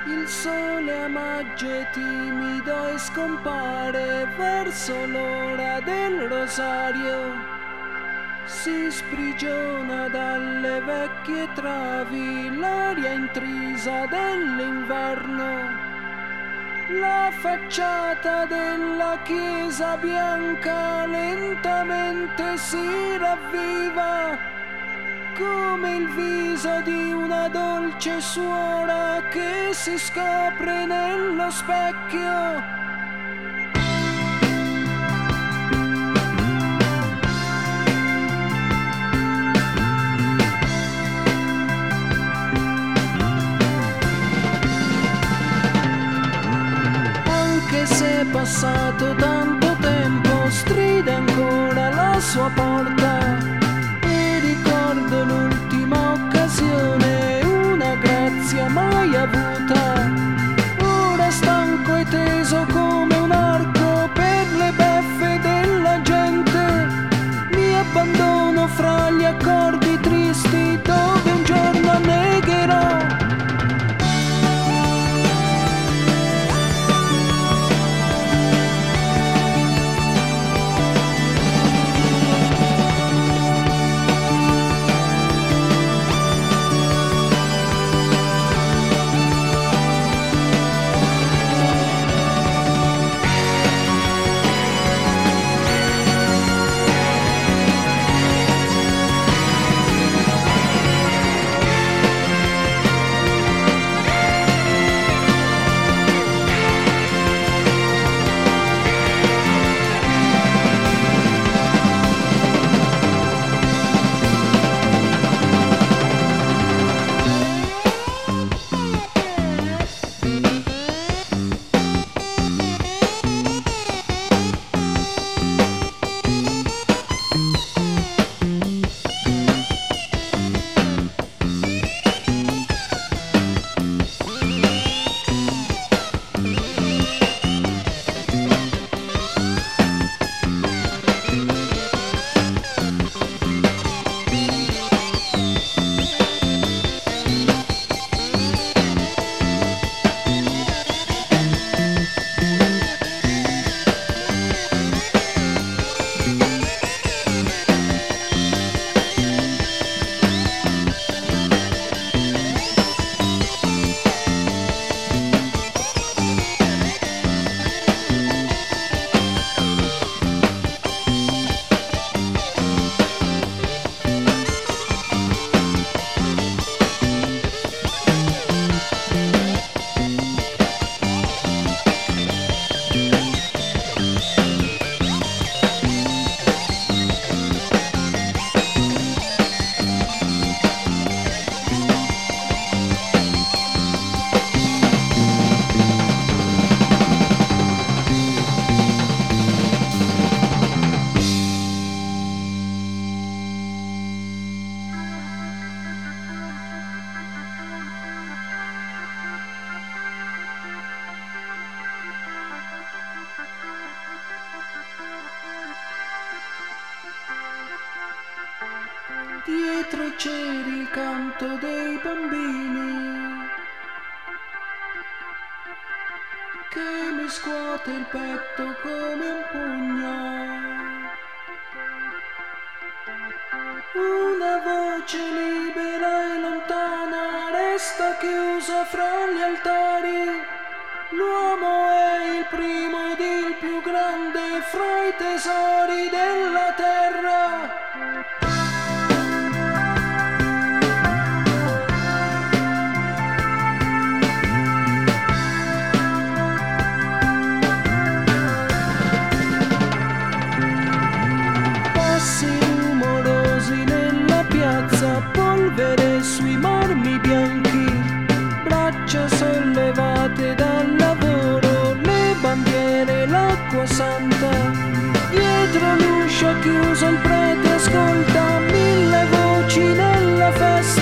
Il sole a maggio è timido e scompare verso l'ora del rosario. Si sprigiona dalle vecchie travi l'aria intrisa dell'inverno. La facciata della chiesa bianca lentamente si ravviva come il viso di una dolce suora che si scopre nello specchio. Anche se è passato tanto tempo, stride ancora la sua porta. Ricordo l'ultima occasione, una grazia mai avuta. Ora stanco e teso come un arco per le beffe della gente, mi abbandono fra gli accordi tristi dove un giorno annegherò. Dietro i ceri il canto dei bambini che mi scuote il petto come un pugno. Una voce libera e lontana resta chiusa fra gli altari. L'uomo è il primo ed il più grande fra i tesori della terra. Polvere sui marmi bianchi, braccia sollevate dal lavoro, le bandiere, l'acqua santa. Dietro l'uscio chiuso il prete ascolta mille voci nella festa.